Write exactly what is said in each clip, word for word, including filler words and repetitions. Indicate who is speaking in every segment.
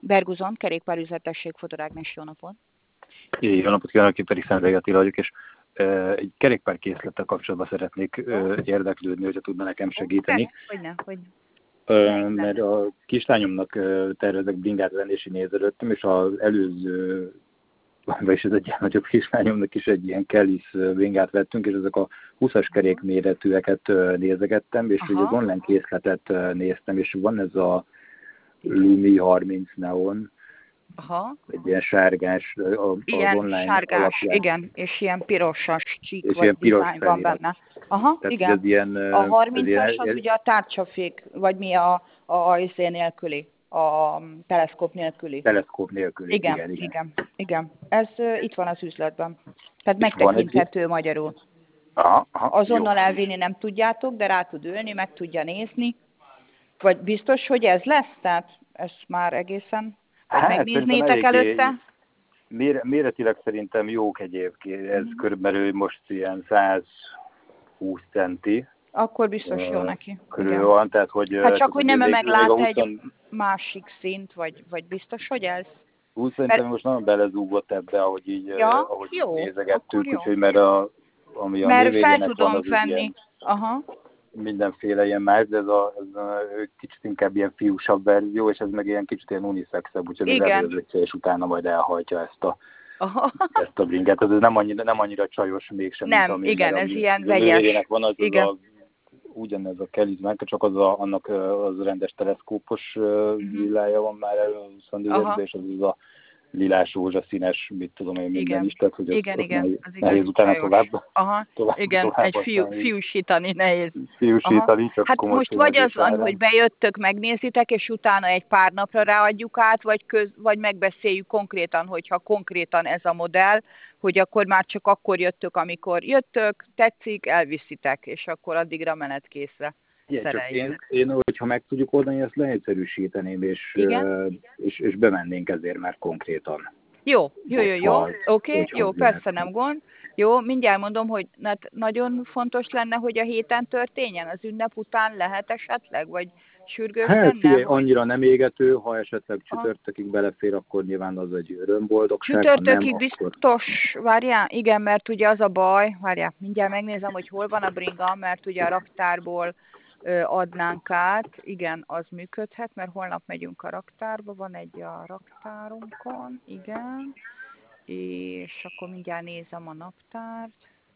Speaker 1: Berguzon, kerékpárüzletesség, Fodor Ágnes, jó napot!
Speaker 2: Jó napot kívánok, én pedig Szendrei Attila vagyok, és uh, egy kerékpárkészlettel kapcsolatban szeretnék uh, érdeklődni, hogyha tudna nekem segíteni.
Speaker 1: Hogyne, hogyne.
Speaker 2: Uh, mert a kislányomnak uh, tervezek bringát venni, és én nézelődtem, és az előző, vagyis az egy nagyobb kislányomnak is egy ilyen Kellis bringát vettünk, és ezek a húszas kerék méretűeket uh, nézegettem, és ugye az online készletet uh, néztem, és van ez a Lumi harminc Neon,
Speaker 1: Aha.
Speaker 2: Egy ilyen sárgás, az
Speaker 1: ilyen
Speaker 2: online
Speaker 1: sárgás,
Speaker 2: alapján.
Speaker 1: Igen, és ilyen pirosas csík
Speaker 2: és
Speaker 1: vagy
Speaker 2: ilyen piros
Speaker 1: dizájn van benne. Aha,
Speaker 2: Tehát,
Speaker 1: igen.
Speaker 2: Ez ilyen,
Speaker 1: A harmincas
Speaker 2: ez
Speaker 1: az
Speaker 2: ilyen,
Speaker 1: ugye a tárcsafék, vagy mi a, a, a izé nélküli, a teleszkóp nélküli.
Speaker 2: Teleszkóp nélküli,
Speaker 1: igen,
Speaker 2: igen, igen.
Speaker 1: igen, igen. Ez uh, itt van az üzletben. Tehát
Speaker 2: És
Speaker 1: megtekinthető magyarul.
Speaker 2: Aha, aha,
Speaker 1: Azonnal
Speaker 2: jó.
Speaker 1: elvinni nem tudjátok, de rá tud ülni, meg tudja nézni. Vagy biztos, hogy ez lesz? Tehát ez már egészen... Vagy
Speaker 2: Hát,
Speaker 1: megnéznétek előtte?
Speaker 2: Mér, méretileg szerintem jók egyébként. Ez mm. körülbelül most ilyen száz húsz centi.
Speaker 1: Akkor biztos jó neki.
Speaker 2: Körül van, tehát hogy...
Speaker 1: Hát csak, hogy nem
Speaker 2: még,
Speaker 1: meglát
Speaker 2: még
Speaker 1: egy
Speaker 2: húsz
Speaker 1: másik szint, vagy, vagy biztos, hogy ez?
Speaker 2: húsz szerintem most nagyon belezúgott ebbe, ahogy így,
Speaker 1: ja,
Speaker 2: ahogy
Speaker 1: jó,
Speaker 2: nézegettük,
Speaker 1: jó.
Speaker 2: úgyhogy mert a, ami a
Speaker 1: mert fel tudom
Speaker 2: van, az
Speaker 1: venni.
Speaker 2: Ilyen,
Speaker 1: Aha.
Speaker 2: mindenféle ilyen más, de ez a, ez a kicsit inkább ilyen fiúsabb verzió, és ez meg ilyen kicsit ilyen unisexebb, úgyhogy az előzőtje, és utána majd elhajtja ezt a, ezt a bringet. Ez nem annyira, nem annyira csajos mégsem,
Speaker 1: nem,
Speaker 2: mint a minden,
Speaker 1: igen, ez
Speaker 2: ami
Speaker 1: ilyen vegyes.
Speaker 2: Van az,
Speaker 1: igen.
Speaker 2: az a, ugyanez a Kelly márka, csak az a, annak az rendes teleszkópos uh-huh. lilája van már először, és az, az a lilás, rózsaszínes, mit tudom én, minden
Speaker 1: igen.
Speaker 2: is, tehát hogy
Speaker 1: igen,
Speaker 2: az,
Speaker 1: igen,
Speaker 2: nehéz,
Speaker 1: az
Speaker 2: nehéz utána tovább.
Speaker 1: Aha, tovább, igen, tovább egy fiú, fiúsítani nehéz.
Speaker 2: Fiúsítani, csak
Speaker 1: hát most vagy az van, hogy bejöttök, megnézitek, és utána egy pár napra ráadjuk át, vagy, köz, vagy megbeszéljük konkrétan, hogyha konkrétan ez a modell, hogy akkor már csak akkor jöttök, amikor jöttök, tetszik, elviszitek, és akkor addigra menetkészre.
Speaker 2: Igen, csak én, én, hogyha meg tudjuk oldani, ezt leegyszerűsíteném, és, uh, és, és bemennénk ezért már konkrétan.
Speaker 1: Jó, jó, jó, jó, oké, okay, jó, persze nem gond. Jó, mindjárt mondom, hogy nagyon fontos lenne, hogy a héten történjen, az ünnep után lehet esetleg, vagy sürgős
Speaker 2: hát,
Speaker 1: lenne?
Speaker 2: Figyelj, annyira nem égető, ha esetleg csütörtökig belefér, akkor nyilván az egy örömboldogság.
Speaker 1: Csütörtökig
Speaker 2: nem,
Speaker 1: biztos, akkor... várjál, igen, mert ugye az a baj, várjál, mindjárt megnézem, hogy hol van a bringa, mert ugye a raktárból adnánk át, igen, az működhet, mert holnap megyünk a raktárba, van egy a raktárunkon, igen, és akkor mindjárt nézem a naptárt.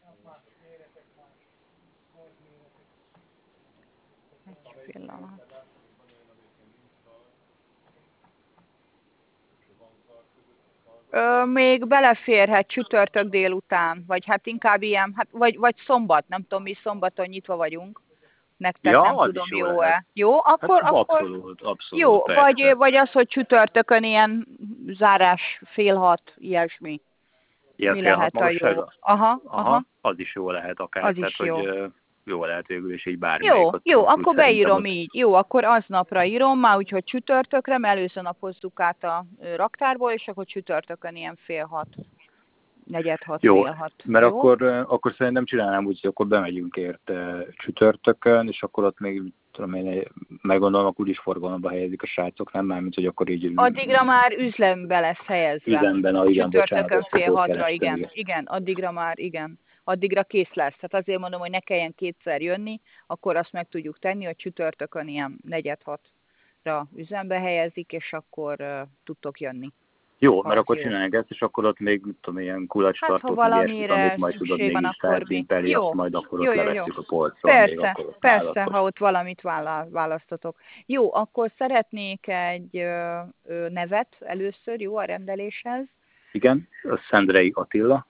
Speaker 1: Egy pillanat. Ö, még beleférhet csütörtök délután, vagy hát inkább ilyen, hát, vagy, vagy szombat, nem tudom, mi szombaton nyitva vagyunk. Nektek
Speaker 2: ja,
Speaker 1: nem tudom, jó-e. Jó, akkor,
Speaker 2: hát,
Speaker 1: akkor
Speaker 2: abszolút, abszolút,
Speaker 1: jó, vagy, vagy az, hogy csütörtökön ilyen zárás fél hat, ilyesmi.
Speaker 2: Ilyen
Speaker 1: mi
Speaker 2: fél
Speaker 1: lehet
Speaker 2: hat
Speaker 1: a jó? Aha, aha,
Speaker 2: aha. Az is jó lehet akár.
Speaker 1: Az
Speaker 2: tehát,
Speaker 1: is jó.
Speaker 2: Hogy, jó lehet végül is így bármelyik.
Speaker 1: Jó, jó, akkor beírom
Speaker 2: ott...
Speaker 1: így. Jó, akkor aznapra írom már, úgyhogy csütörtökre, mert először napozzuk át a raktárból, és akkor csütörtökön ilyen fél hat. Negyed hat,
Speaker 2: jó,
Speaker 1: fél hat.
Speaker 2: mert
Speaker 1: jó?
Speaker 2: Akkor, akkor szerintem csinálnám úgy, hogy akkor bemegyünk érte csütörtökön, és akkor ott még tudom én, meggondolom, akkor úgyis forgalomba helyezik a srácok, nem már, mint hogy akkor így...
Speaker 1: Addigra már üzlembe lesz helyezve.
Speaker 2: Üzemben, a igen,
Speaker 1: csütörtökön fél hatra,
Speaker 2: kerestem,
Speaker 1: igen,
Speaker 2: igen.
Speaker 1: igen, addigra már, igen. Addigra kész lesz. Tehát azért mondom, hogy ne kelljen kétszer jönni, akkor azt meg tudjuk tenni, hogy csütörtökön ilyen negyed hatra üzembe helyezik, és akkor uh, tudtok jönni.
Speaker 2: Jó, mert akkor csinálják ezt, és akkor ott még, mit tudom, ilyen kulacstartót,
Speaker 1: hát, ha valamire
Speaker 2: amit majd tudod
Speaker 1: van,
Speaker 2: mégis
Speaker 1: akkor mi?
Speaker 2: Jó, majd akkor
Speaker 1: jó,
Speaker 2: ott
Speaker 1: jó,
Speaker 2: levesszük
Speaker 1: jó.
Speaker 2: a polcról.
Speaker 1: Persze,
Speaker 2: még akkor ott
Speaker 1: persze,
Speaker 2: választok.
Speaker 1: ha ott valamit választotok. Jó, akkor szeretnék egy ö, ö, nevet először, jó, a rendeléshez.
Speaker 2: Igen, a Szendrei Attila.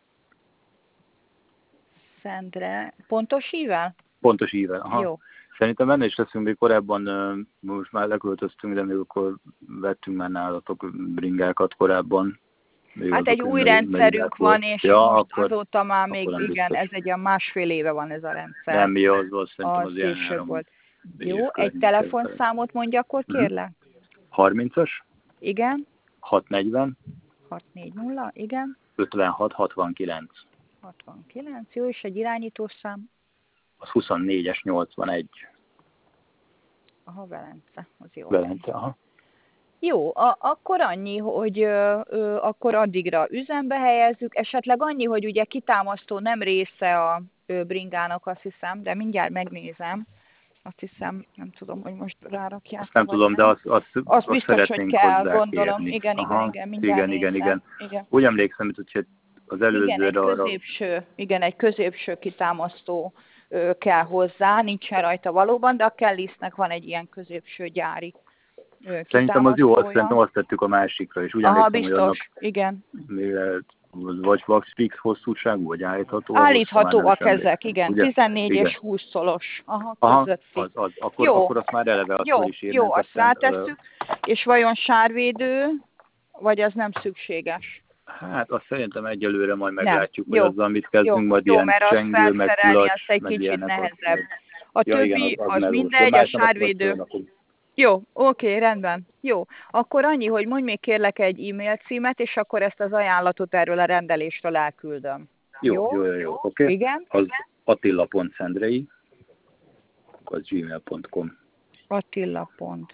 Speaker 1: Szendre, pontos ível?
Speaker 2: Pontos ível, aha.
Speaker 1: Jó.
Speaker 2: Szerintem benne is leszünk, még korábban, most már leköltöztünk, de még akkor vettünk már nálatok bringákat korábban.
Speaker 1: Még hát egy új rendszerünk van, és
Speaker 2: ja,
Speaker 1: most
Speaker 2: akkor,
Speaker 1: azóta már még, igen,
Speaker 2: biztos.
Speaker 1: ez egy a másfél éve van ez a rendszer.
Speaker 2: Nem, mi az volt, szerintem az, az ilyen
Speaker 1: három volt. Jó, egy telefonszámot mondja, akkor kérlek.
Speaker 2: harmincas.
Speaker 1: Igen.
Speaker 2: hatszáznegyven.
Speaker 1: hatszáznegyven, igen.
Speaker 2: ötvenhat hatvankilenc.
Speaker 1: hatvankilenc, jó, és egy irányítószám?
Speaker 2: Az huszonnégyes nyolcvanegy.
Speaker 1: Aha, Velence, az jó.
Speaker 2: Velence, aha.
Speaker 1: Jó, a, akkor annyi, hogy ö, ö, akkor addigra üzembe helyezzük, esetleg annyi, hogy ugye kitámasztó nem része a ö, bringának, azt hiszem, de mindjárt megnézem. Azt hiszem, nem tudom, hogy most rárakják,
Speaker 2: Azt nem
Speaker 1: vagy
Speaker 2: tudom, de
Speaker 1: nem.
Speaker 2: azt, azt,
Speaker 1: Az
Speaker 2: azt
Speaker 1: biztos, hogy
Speaker 2: szeretnénk
Speaker 1: kell,
Speaker 2: hozzá
Speaker 1: gondolom.
Speaker 2: kérni.
Speaker 1: Igen, igen,
Speaker 2: Aha,
Speaker 1: igen, mindjárt
Speaker 2: igen, igen,
Speaker 1: nézem.
Speaker 2: igen.
Speaker 1: Igen.
Speaker 2: Úgy emlékszem, hogy az
Speaker 1: Igen, egy
Speaker 2: előzőre arra...
Speaker 1: középső, igen, egy középső kitámasztó ö, kell hozzá, nincsen rajta valóban, de a Kelly's-nek van egy ilyen középső gyári ö,
Speaker 2: Szerintem az jó, azt
Speaker 1: kitámasztója.
Speaker 2: szerintem azt tettük a másikra, és úgy
Speaker 1: Aha,
Speaker 2: emlékszem, hogy annak
Speaker 1: biztos, igen.
Speaker 2: mivel vagy Waxfix hosszúságú, vagy állítható a hossza, már nem is
Speaker 1: Állíthatóak ezek,
Speaker 2: emlékszem.
Speaker 1: igen,
Speaker 2: Ugye?
Speaker 1: tizennégy
Speaker 2: Igen.
Speaker 1: és húsz szolos, aha,
Speaker 2: Aha,
Speaker 1: közötti.
Speaker 2: az, az. Akkor,
Speaker 1: Jó,
Speaker 2: akkor azt már eleve azt föl
Speaker 1: jó,
Speaker 2: is
Speaker 1: jó,
Speaker 2: írnánk,
Speaker 1: azt
Speaker 2: aztán uh,
Speaker 1: rátesszük, és vajon sárvédő, vagy az nem szükséges?
Speaker 2: hát azt szerintem egyelőre majd
Speaker 1: Nem,
Speaker 2: meglátjuk, hogy
Speaker 1: jó,
Speaker 2: azzal mit
Speaker 1: jó,
Speaker 2: kezdünk, majd
Speaker 1: jó,
Speaker 2: ilyen
Speaker 1: mert azt
Speaker 2: csengő, meg
Speaker 1: felszerelni, azt
Speaker 2: kulacs,
Speaker 1: egy
Speaker 2: meg
Speaker 1: kicsit
Speaker 2: ilyenek. Az,
Speaker 1: nehezebb. A
Speaker 2: ja igen,
Speaker 1: többi
Speaker 2: az, az
Speaker 1: az
Speaker 2: melós. De
Speaker 1: mindegy, a
Speaker 2: más nem azt majd
Speaker 1: sárvédő.
Speaker 2: fölnakom.
Speaker 1: Jó, oké, rendben. Jó. Akkor annyi, hogy mondj még kérlek egy e-mail címet, és akkor ezt az ajánlatot erről a rendelésről elküldöm.
Speaker 2: Jó,
Speaker 1: Jó?
Speaker 2: jó, jó, jó. oké. Okay.
Speaker 1: Igen?
Speaker 2: Az attila pont szendrei, az gmail pont com.
Speaker 1: Attila pont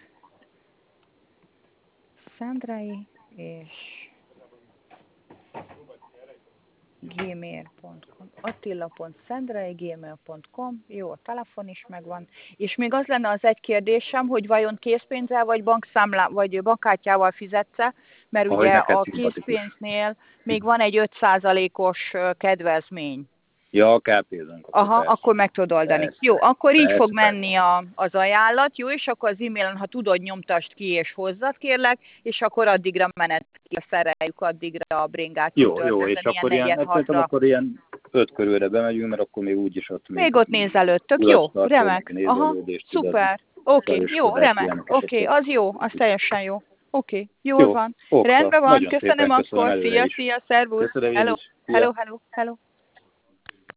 Speaker 1: Szendrei és gmail pont com. Attila pont Szendrei gmail pont com. Jó, a telefon is megvan. És még az lenne az egy kérdésem, hogy vajon készpénzzel vagy bankszámlá, vagy bankkártyával fizetsz, mert
Speaker 2: Ahogy
Speaker 1: ugye
Speaker 2: neked
Speaker 1: a
Speaker 2: szimpatikus.
Speaker 1: készpénznél még van egy öt százalékos kedvezmény.
Speaker 2: Ja, ká pé-zünk.
Speaker 1: Aha,
Speaker 2: persze.
Speaker 1: akkor meg tudod oldani.
Speaker 2: Persze,
Speaker 1: Jó, akkor így
Speaker 2: persze,
Speaker 1: fog
Speaker 2: persze.
Speaker 1: menni a, az ajánlat, jó, és akkor az e-mailen, ha tudod, nyomtasd ki és hozzad, kérlek, és akkor addigra menet ki, szereljük addigra a bringát.
Speaker 2: Jó, jó, és akkor ilyen,
Speaker 1: ilyen
Speaker 2: hát szerintem akkor ilyen öt körülre bemegyünk, mert akkor még úgyis ott még...
Speaker 1: Még ott nézelődtök, jó, remek, aha, szuper, oké, okay, jó, remek, oké, okay, az jó, az teljesen jó, oké, okay, jól
Speaker 2: jó,
Speaker 1: van,
Speaker 2: okta.
Speaker 1: rendben van,
Speaker 2: Nagyon
Speaker 1: köszönöm
Speaker 2: szépen,
Speaker 1: akkor,
Speaker 2: köszönöm
Speaker 1: szia, szia, szervusz,
Speaker 2: köszönöm
Speaker 1: hello,
Speaker 2: hello,
Speaker 1: hello, hello, hello.